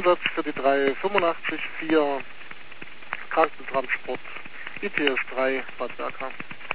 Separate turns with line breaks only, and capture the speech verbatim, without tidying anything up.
Einsatz für die drei fünfundachtzig vier Krankentransport I T S drei Bad Berka.